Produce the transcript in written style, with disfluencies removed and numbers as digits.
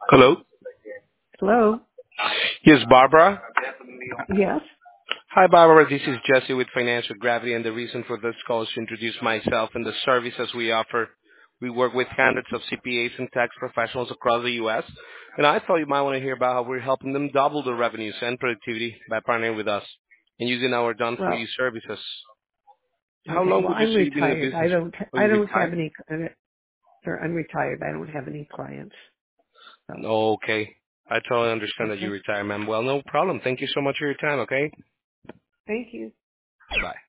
Hello. Hello? Yes, Barbara. Yes? Hi, Barbara. This is Jesse with Financial Gravity, and the reason for this call is to introduce myself and the services we offer. We work with hundreds of CPAs and tax professionals across the U.S., and I thought you might want to hear about how we're helping them double their revenues and productivity by partnering with us and using our done-for-you Well, services. How okay. long Well, would you I'm say you've been in the retired. business? Are I you don't have retired? any, sir, I'm retired. I don't have any clients. So, Okay. I totally understand that you okay. retire, ma'am. Well, no problem. Thank you so much for your time, okay? Thank you. Bye.